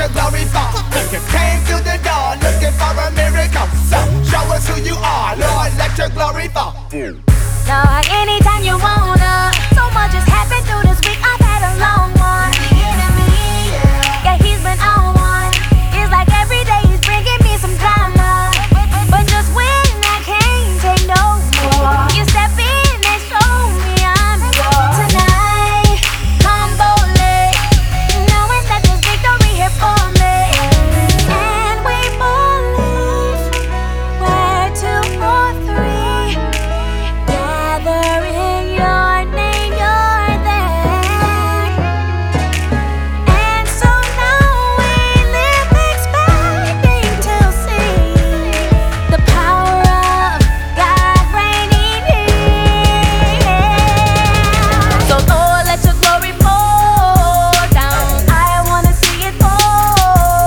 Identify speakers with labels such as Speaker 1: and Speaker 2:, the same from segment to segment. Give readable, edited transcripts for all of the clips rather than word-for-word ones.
Speaker 1: your glory fall. If you came through the door looking for a miracle, so show us who you are, Lord, let your glory fall.
Speaker 2: Lord, anytime you wanna. So much has happened through this week, I've had a long one. The enemy, yeah, he's been on one. It's like every day he's bringing me some drama. But just when I can't take no more, you step in and show me I'm yours. Tonight, come boldly, knowing that there's victory here for me. And we believe where 2 or 3 gather in your name, you're there. And so now we live expecting to see the power of God reigning here. So Lord, let your glory pour down. I wanna see it pour.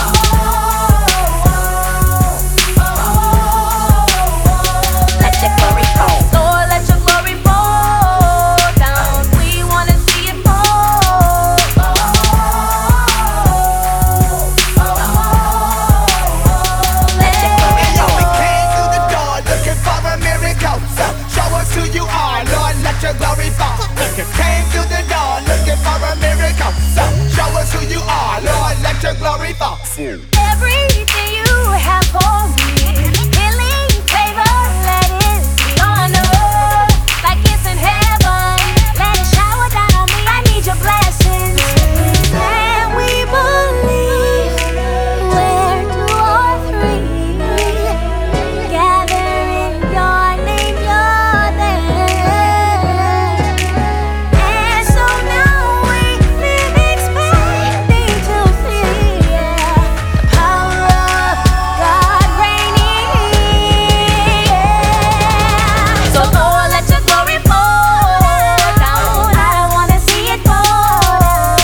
Speaker 2: Let your glory pour. Lord, let your glory pour down. We wanna see it pour. Let your glory
Speaker 1: And yo, we
Speaker 2: pour.
Speaker 1: came through the door looking for a miracle, so show us who you are, Lord, let your glory fall. If you came through the door looking for a miracle, so show us who you are, Lord, let your glory fall.
Speaker 2: Everything you have for me, healing, favor, let it be on the road, like it's in heaven. Let it shower down on me. I need your blessings. And we believe where 2 or 3 gather in your name, you're there. And so now we live expecting to see the power of God reigning here. So Lord, let your glory pour down. I wanna see it pour.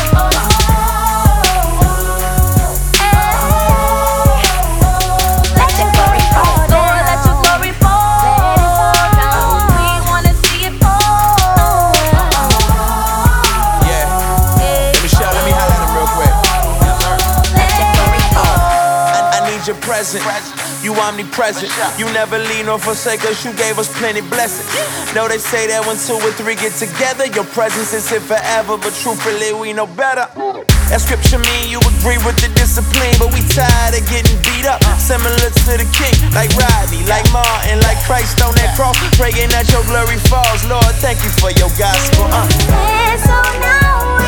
Speaker 2: Let your glory pour. Lord, let your glory pour down. We wanna see it pour.
Speaker 3: Yeah. Michelle, let me holler at him real quick.
Speaker 2: Let your glory pour.
Speaker 3: I need your presence. You omnipresent. You never leave nor forsake us. You gave us plenty blessings. Know they say that when 2 or 3 get together, your presence is here forever. But truthfully, we know better. That scripture mean you agree with the discipline, but we tired of getting beat up. Similar to the king, like Rodney, like Martin, like Christ on that cross. Praying that your glory falls. Lord, thank you for your gospel.
Speaker 2: And so now